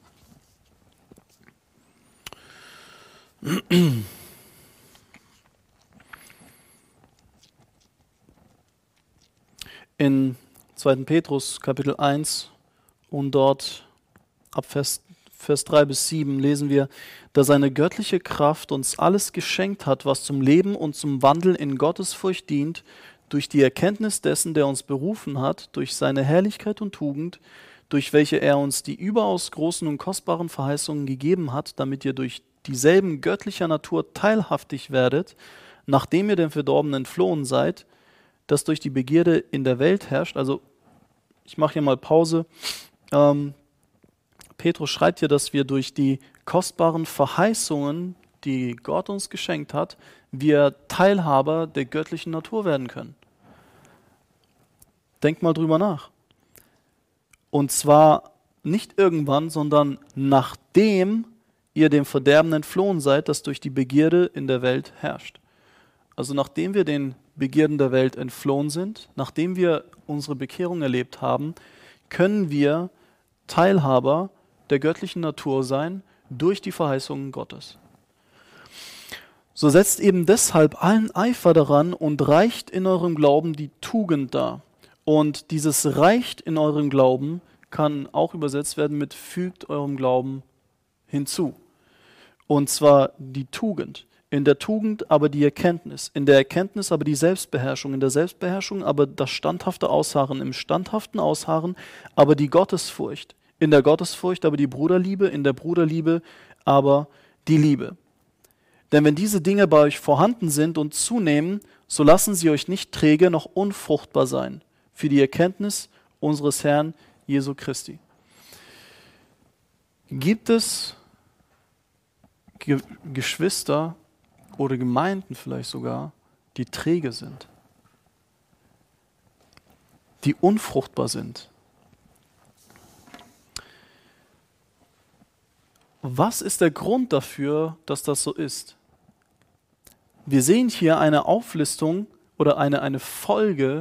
A: In 2. Petrus Kapitel 1 und dort ab Vers 3 bis 7 lesen wir, da seine göttliche Kraft uns alles geschenkt hat, was zum Leben und zum Wandel in Gottesfurcht dient, durch die Erkenntnis dessen, der uns berufen hat, durch seine Herrlichkeit und Tugend, durch welche er uns die überaus großen und kostbaren Verheißungen gegeben hat, damit ihr durch dieselben göttlicher Natur teilhaftig werdet, nachdem ihr dem Verdorbenen entflohen seid, das durch die Begierde in der Welt herrscht. Also ich mache hier mal Pause. Petrus schreibt hier, dass wir durch die kostbaren Verheißungen, die Gott uns geschenkt hat, wir Teilhaber der göttlichen Natur werden können. Denkt mal drüber nach. Und zwar nicht irgendwann, sondern nachdem ihr dem Verderben entflohen seid, das durch die Begierde in der Welt herrscht. Also nachdem wir den Begierden der Welt entflohen sind, nachdem wir unsere Bekehrung erlebt haben, können wir Teilhaber der göttlichen Natur sein durch die Verheißungen Gottes. So setzt eben deshalb allen Eifer daran und reicht in eurem Glauben die Tugend dar. Und dieses reicht in eurem Glauben kann auch übersetzt werden mit fügt eurem Glauben hinzu. Und zwar die Tugend. In der Tugend aber die Erkenntnis, in der Erkenntnis aber die Selbstbeherrschung, in der Selbstbeherrschung aber das standhafte Ausharren, im standhaften Ausharren aber die Gottesfurcht, in der Gottesfurcht aber die Bruderliebe, in der Bruderliebe aber die Liebe. Denn wenn diese Dinge bei euch vorhanden sind und zunehmen, so lassen sie euch nicht träge noch unfruchtbar sein für die Erkenntnis unseres Herrn Jesu Christi. Gibt es Geschwister oder Gemeinden vielleicht sogar, die träge sind, die unfruchtbar sind? Was ist der Grund dafür, dass das so ist? Wir sehen hier eine Auflistung oder eine Folge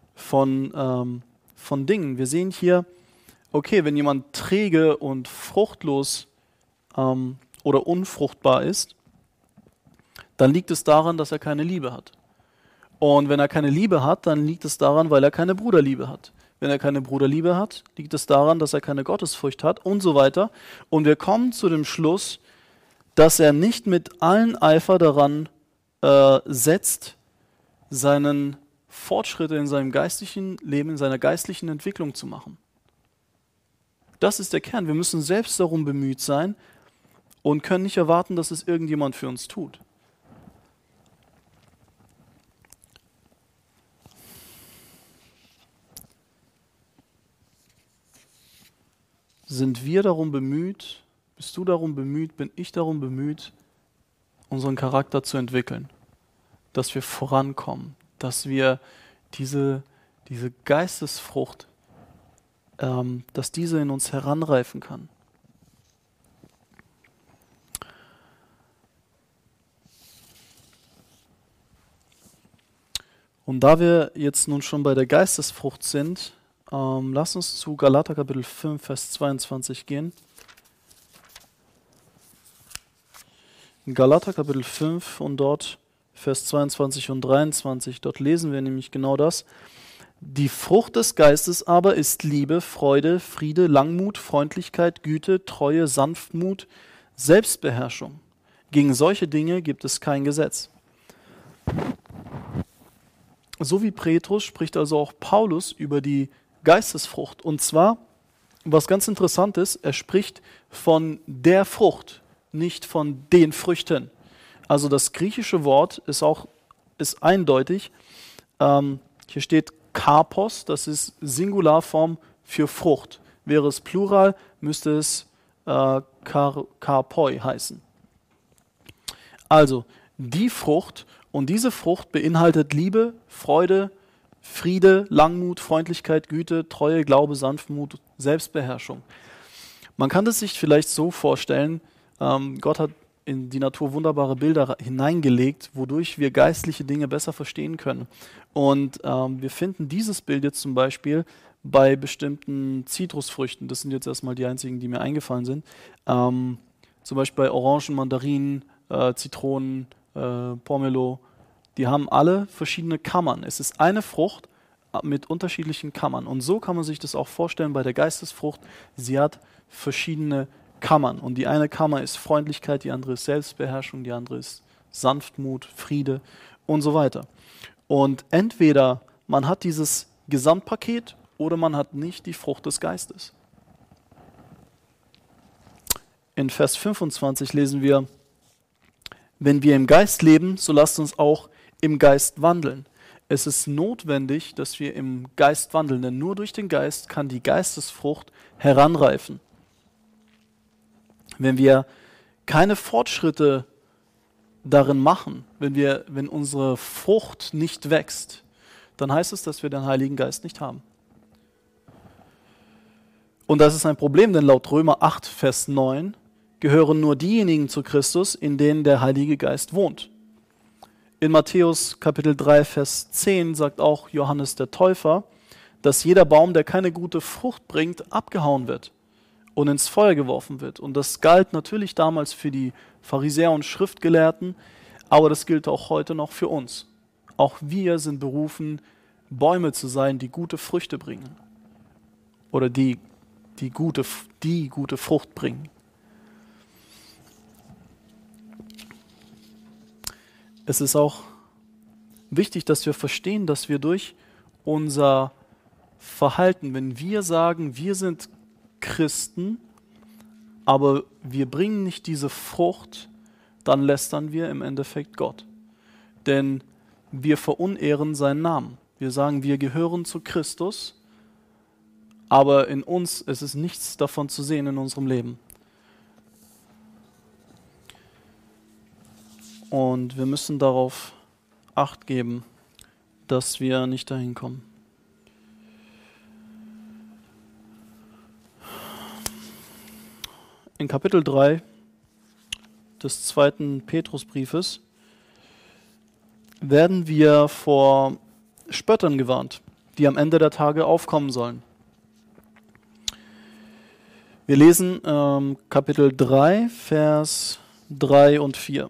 A: von Dingen. Wir sehen hier, okay, wenn jemand träge und fruchtlos oder unfruchtbar ist, dann liegt es daran, dass er keine Liebe hat. Und wenn er keine Liebe hat, dann liegt es daran, weil er keine Bruderliebe hat. Wenn er keine Bruderliebe hat, liegt es daran, dass er keine Gottesfurcht hat und so weiter. Und wir kommen zu dem Schluss, dass er nicht mit allen Eifer daran setzt, seinen Fortschritte in seinem geistlichen Leben, in seiner geistlichen Entwicklung zu machen. Das ist der Kern. Wir müssen selbst darum bemüht sein und können nicht erwarten, dass es irgendjemand für uns tut. Sind wir darum bemüht, bist du darum bemüht, bin ich darum bemüht, unseren Charakter zu entwickeln, dass wir vorankommen, dass wir diese Geistesfrucht, dass diese in uns heranreifen kann. Und da wir jetzt nun schon bei der Geistesfrucht sind, lass uns zu Galater Kapitel 5, Vers 22 gehen. In Galater Kapitel 5 und dort Vers 22 und 23, dort lesen wir nämlich genau das. Die Frucht des Geistes aber ist Liebe, Freude, Friede, Langmut, Freundlichkeit, Güte, Treue, Sanftmut, Selbstbeherrschung. Gegen solche Dinge gibt es kein Gesetz. So wie Petrus spricht also auch Paulus über die Geistesfrucht. Und zwar, was ganz interessant ist, er spricht von der Frucht, nicht von den Früchten. Also das griechische Wort ist eindeutig. Hier steht Karpos, das ist Singularform für Frucht. Wäre es Plural, müsste es Karpoi heißen. Also die Frucht, und diese Frucht beinhaltet Liebe, Freude, Friede, Langmut, Freundlichkeit, Güte, Treue, Glaube, Sanftmut, Selbstbeherrschung. Man kann es sich vielleicht so vorstellen, Gott hat in die Natur wunderbare Bilder hineingelegt, wodurch wir geistliche Dinge besser verstehen können. Und wir finden dieses Bild jetzt zum Beispiel bei bestimmten Zitrusfrüchten. Das sind jetzt erstmal die einzigen, die mir eingefallen sind. Zum Beispiel bei Orangen, Mandarinen, Zitronen, Pomelo. Die haben alle verschiedene Kammern. Es ist eine Frucht mit unterschiedlichen Kammern. Und so kann man sich das auch vorstellen bei der Geistesfrucht. Sie hat verschiedene Kammern. Und die eine Kammer ist Freundlichkeit, die andere ist Selbstbeherrschung, die andere ist Sanftmut, Friede und so weiter. Und entweder man hat dieses Gesamtpaket oder man hat nicht die Frucht des Geistes. In Vers 25 lesen wir, wenn wir im Geist leben, so lasst uns auch im Geist wandeln. Es ist notwendig, dass wir im Geist wandeln, denn nur durch den Geist kann die Geistesfrucht heranreifen. Wenn wir keine Fortschritte darin machen, wenn unsere Frucht nicht wächst, dann heißt es, dass wir den Heiligen Geist nicht haben. Und das ist ein Problem, denn laut Römer 8, Vers 9 gehören nur diejenigen zu Christus, in denen der Heilige Geist wohnt. In Matthäus Kapitel 3, Vers 10 sagt auch Johannes der Täufer, dass jeder Baum, der keine gute Frucht bringt, abgehauen wird und ins Feuer geworfen wird. Und das galt natürlich damals für die Pharisäer und Schriftgelehrten, aber das gilt auch heute noch für uns. Auch wir sind berufen, Bäume zu sein, die gute Früchte bringen. Oder die gute Frucht bringen. Es ist auch wichtig, dass wir verstehen, dass wir durch unser Verhalten, wenn wir sagen, wir sind Christen, aber wir bringen nicht diese Frucht, dann lästern wir im Endeffekt Gott. Denn wir verunehren seinen Namen. Wir sagen, wir gehören zu Christus, aber in uns ist es nichts davon zu sehen in unserem Leben. Und wir müssen darauf Acht geben, dass wir nicht dahin kommen. in Kapitel 3 des zweiten Petrusbriefes werden wir vor Spöttern gewarnt, die am Ende der Tage aufkommen sollen. Wir lesen Kapitel 3, Vers 3 und 4.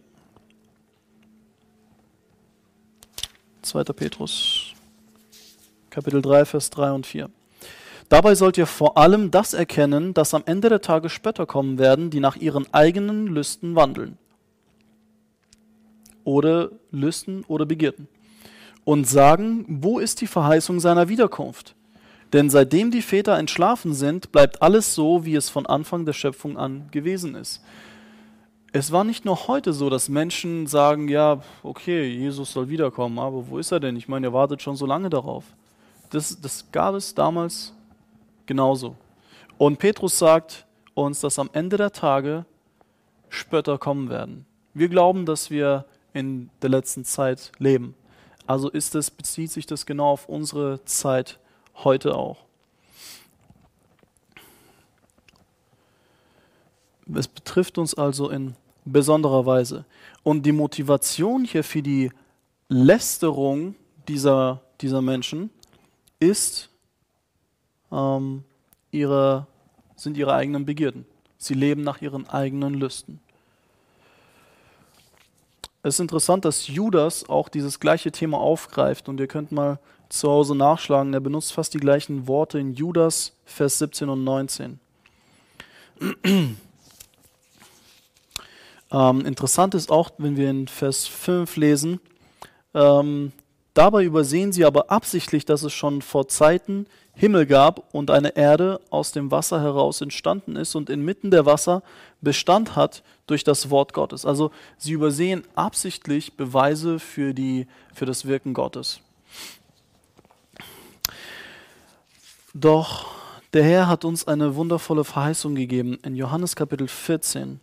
A: 2. Petrus, Kapitel 3, Vers 3 und 4. Dabei sollt ihr vor allem das erkennen, dass am Ende der Tage Spötter kommen werden, die nach ihren eigenen Lüsten wandeln. Oder Lüsten oder Begierden. Und sagen, wo ist die Verheißung seiner Wiederkunft? Denn seitdem die Väter entschlafen sind, bleibt alles so, wie es von Anfang der Schöpfung an gewesen ist. Es war nicht nur heute so, dass Menschen sagen, ja, okay, Jesus soll wiederkommen, aber wo ist er denn? Ich meine, er wartet schon so lange darauf. Das gab es damals genauso. Und Petrus sagt uns, dass am Ende der Tage Spötter kommen werden. Wir glauben, dass wir in der letzten Zeit leben. Also bezieht sich das genau auf unsere Zeit heute auch. Es betrifft uns also in besonderer Weise. Und die Motivation hier für die Lästerung dieser Menschen sind ihre eigenen Begierden. Sie leben nach ihren eigenen Lüsten. Es ist interessant, dass Judas auch dieses gleiche Thema aufgreift und ihr könnt mal zu Hause nachschlagen. Er benutzt fast die gleichen Worte in Judas, Vers 17 und 19. Interessant ist auch, wenn wir in Vers 5 lesen, dabei übersehen sie aber absichtlich, dass es schon vor Zeiten Himmel gab und eine Erde aus dem Wasser heraus entstanden ist und inmitten der Wasser Bestand hat durch das Wort Gottes. Also sie übersehen absichtlich Beweise für das Wirken Gottes. Doch der Herr hat uns eine wundervolle Verheißung gegeben in Johannes Kapitel 14.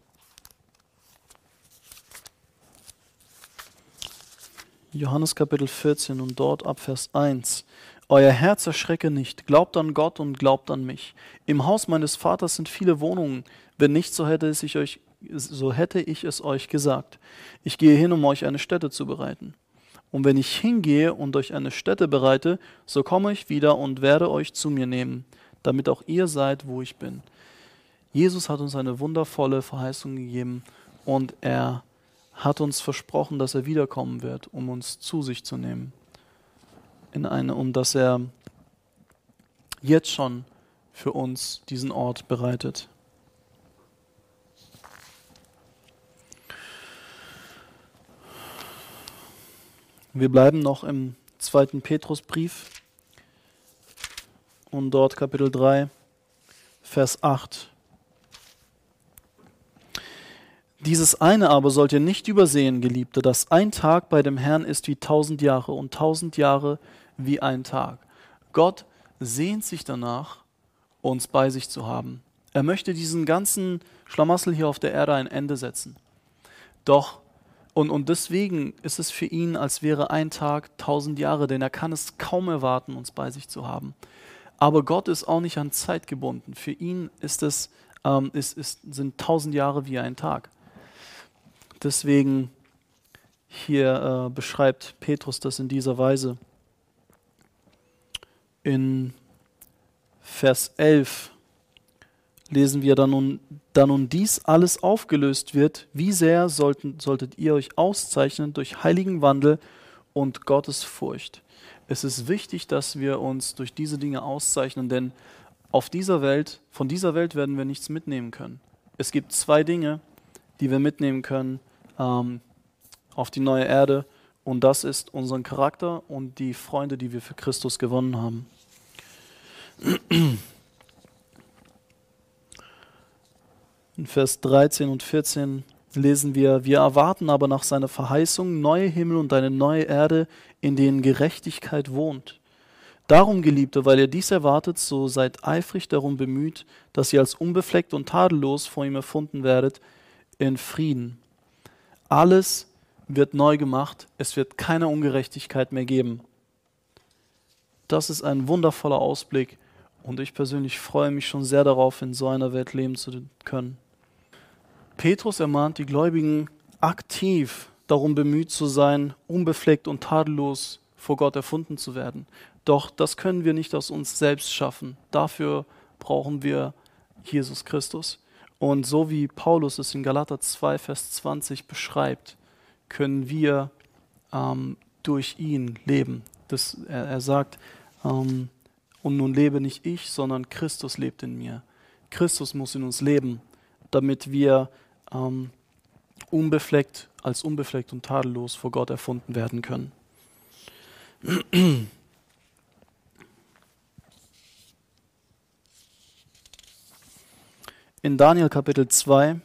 A: Johannes Kapitel 14 und dort ab Vers 1. Euer Herz erschrecke nicht, glaubt an Gott und glaubt an mich. Im Haus meines Vaters sind viele Wohnungen, wenn nicht, so hätte ich es euch gesagt. Ich gehe hin, um euch eine Stätte zu bereiten. Und wenn ich hingehe und euch eine Stätte bereite, so komme ich wieder und werde euch zu mir nehmen, damit auch ihr seid, wo ich bin. Jesus hat uns eine wundervolle Verheißung gegeben und er hat uns versprochen, dass er wiederkommen wird, um uns zu sich zu nehmen. Und dass er jetzt schon für uns diesen Ort bereitet. Wir bleiben noch im 2. Petrusbrief und dort Kapitel 3, Vers 8. Dieses eine aber sollt ihr nicht übersehen, Geliebte, dass ein Tag bei dem Herrn ist wie 1000 Jahre und 1000 Jahre wie ein Tag. Gott sehnt sich danach, uns bei sich zu haben. Er möchte diesen ganzen Schlamassel hier auf der Erde ein Ende setzen. Doch, und deswegen ist es für ihn, als wäre ein Tag 1000 Jahre, denn er kann es kaum erwarten, uns bei sich zu haben. Aber Gott ist auch nicht an Zeit gebunden. Für ihn sind 1000 Jahre wie ein Tag. Deswegen hier beschreibt Petrus das in dieser Weise. In Vers 11 lesen wir, da nun dies alles aufgelöst wird, wie sehr solltet ihr euch auszeichnen durch heiligen Wandel und Gottes Furcht. Es ist wichtig, dass wir uns durch diese Dinge auszeichnen, denn von dieser Welt werden wir nichts mitnehmen können. Es gibt 2 Dinge, die wir mitnehmen können auf die neue Erde, und das ist unseren Charakter und die Freunde, die wir für Christus gewonnen haben. In Vers 13 und 14 lesen wir erwarten aber nach seiner Verheißung neue Himmel und eine neue Erde, in denen Gerechtigkeit wohnt. Darum, Geliebte, weil ihr dies erwartet, so seid eifrig darum bemüht, dass ihr als unbefleckt und tadellos vor ihm erfunden werdet, in Frieden. Alles wird neu gemacht, es wird keine Ungerechtigkeit mehr geben. Das ist ein wundervoller Ausblick und ich persönlich freue mich schon sehr darauf, in so einer Welt leben zu können. Petrus ermahnt die Gläubigen aktiv darum bemüht zu sein, unbefleckt und tadellos vor Gott erfunden zu werden. Doch das können wir nicht aus uns selbst schaffen. Dafür brauchen wir Jesus Christus. Und so wie Paulus es in Galater 2, Vers 20 beschreibt, können wir durch ihn leben. Er sagt, und nun lebe nicht ich, sondern Christus lebt in mir. Christus muss in uns leben, damit wir als unbefleckt und tadellos vor Gott erfunden werden können. In Daniel Kapitel 2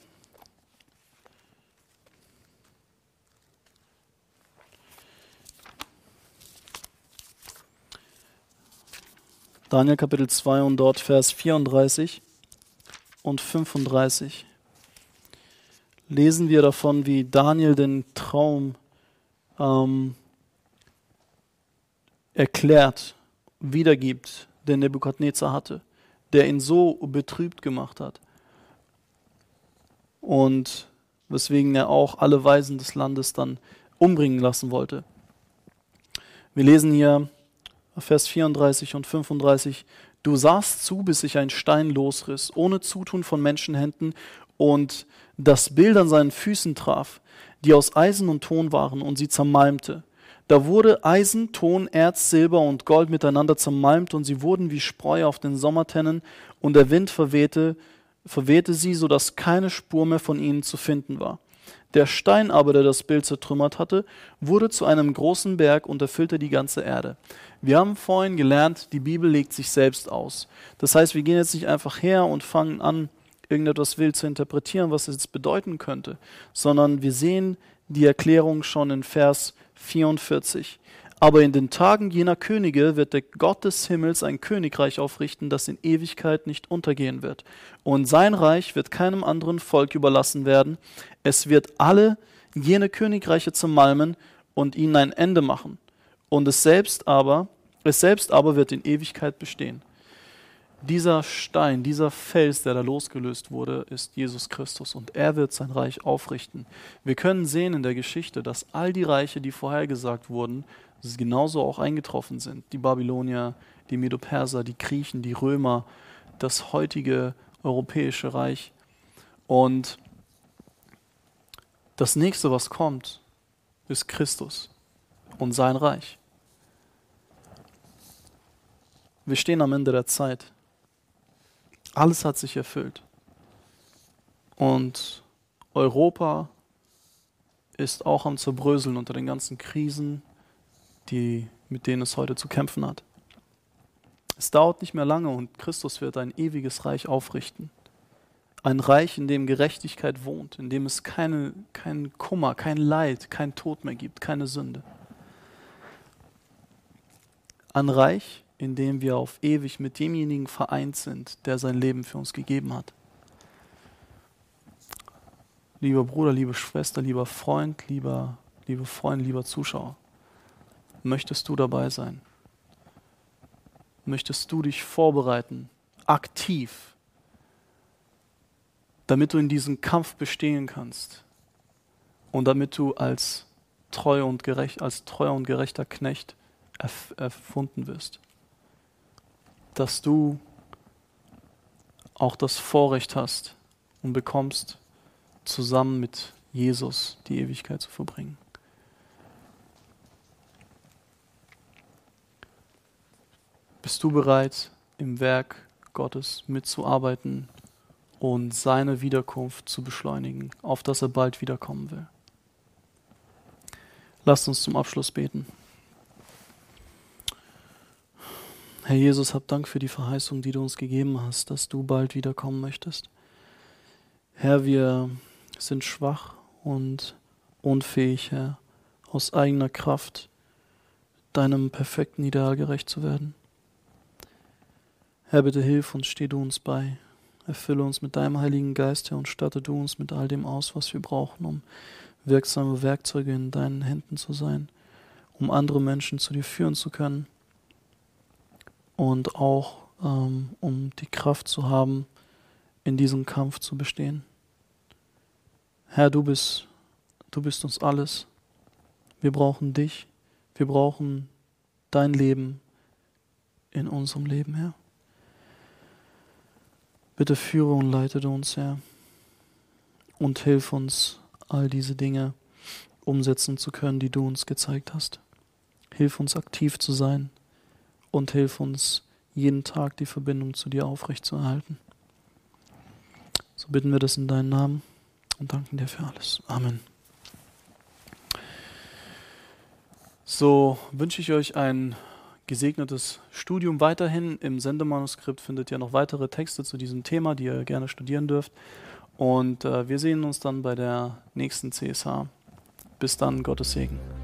A: und dort Vers 34 und 35 lesen wir davon, wie Daniel den Traum erklärt, wiedergibt, den Nebukadnezar hatte, der ihn so betrübt gemacht hat. Und weswegen er auch alle Weisen des Landes dann umbringen lassen wollte. Wir lesen hier Vers 34 und 35. Du sahst zu, bis sich ein Stein losriss, ohne Zutun von Menschenhänden, und das Bild an seinen Füßen traf, die aus Eisen und Ton waren, und sie zermalmte. Da wurde Eisen, Ton, Erz, Silber und Gold miteinander zermalmt, und sie wurden wie Spreu auf den Sommertennen, und der Wind verwehte sie, sodass keine Spur mehr von ihnen zu finden war. Der Stein aber, der das Bild zertrümmert hatte, wurde zu einem großen Berg und erfüllte die ganze Erde. Wir haben vorhin gelernt, die Bibel legt sich selbst aus. Das heißt, wir gehen jetzt nicht einfach her und fangen an, irgendetwas wild zu interpretieren, was es jetzt bedeuten könnte, sondern wir sehen die Erklärung schon in Vers 44. Aber in den Tagen jener Könige wird der Gott des Himmels ein Königreich aufrichten, das in Ewigkeit nicht untergehen wird. Und sein Reich wird keinem anderen Volk überlassen werden. Es wird alle jene Königreiche zermalmen und ihnen ein Ende machen. Und es selbst aber wird in Ewigkeit bestehen. Dieser Stein, dieser Fels, der da losgelöst wurde, ist Jesus Christus, und er wird sein Reich aufrichten. Wir können sehen in der Geschichte, dass all die Reiche, die vorhergesagt wurden, genauso auch eingetroffen sind. Die Babylonier, die Medo-Perser, die Griechen, die Römer, das heutige europäische Reich. Und das nächste, was kommt, ist Christus und sein Reich. Wir stehen am Ende der Zeit. Alles hat sich erfüllt. Und Europa ist auch am Zerbröseln unter den ganzen Krisen, mit denen es heute zu kämpfen hat. Es dauert nicht mehr lange und Christus wird ein ewiges Reich aufrichten. Ein Reich, in dem Gerechtigkeit wohnt, in dem es keinen Kummer, kein Leid, kein Tod mehr gibt, keine Sünde. Ein Reich, in dem wir auf ewig mit demjenigen vereint sind, der sein Leben für uns gegeben hat. Lieber Bruder, liebe Schwester, lieber Freund, liebe Freundin, lieber Zuschauer, möchtest du dabei sein? Möchtest du dich vorbereiten, aktiv, damit du in diesem Kampf bestehen kannst und damit du als treuer und gerechter Knecht erfunden wirst? Dass du auch das Vorrecht hast und bekommst, zusammen mit Jesus die Ewigkeit zu verbringen. Bist du bereit, im Werk Gottes mitzuarbeiten und seine Wiederkunft zu beschleunigen, auf dass er bald wiederkommen will? Lasst uns zum Abschluss beten. Herr Jesus, hab Dank für die Verheißung, die du uns gegeben hast, dass du bald wiederkommen möchtest. Herr, wir sind schwach und unfähig, Herr, aus eigener Kraft deinem perfekten Ideal gerecht zu werden. Herr, bitte hilf uns, steh du uns bei. Erfülle uns mit deinem Heiligen Geist, Herr, und statte du uns mit all dem aus, was wir brauchen, um wirksame Werkzeuge in deinen Händen zu sein, um andere Menschen zu dir führen zu können und auch um die Kraft zu haben, in diesem Kampf zu bestehen. Herr, du bist uns alles. Wir brauchen dich. Wir brauchen dein Leben in unserem Leben, Herr. Bitte führe und leite uns, Herr. Und hilf uns, all diese Dinge umsetzen zu können, die du uns gezeigt hast. Hilf uns, aktiv zu sein und hilf uns, jeden Tag die Verbindung zu dir aufrechtzuerhalten. So bitten wir das in deinen Namen und danken dir für alles. Amen. So wünsche ich euch ein gesegnetes Studium weiterhin. Im Sendemanuskript findet ihr noch weitere Texte zu diesem Thema, die ihr gerne studieren dürft. Und wir sehen uns dann bei der nächsten CSH. Bis dann, Gottes Segen.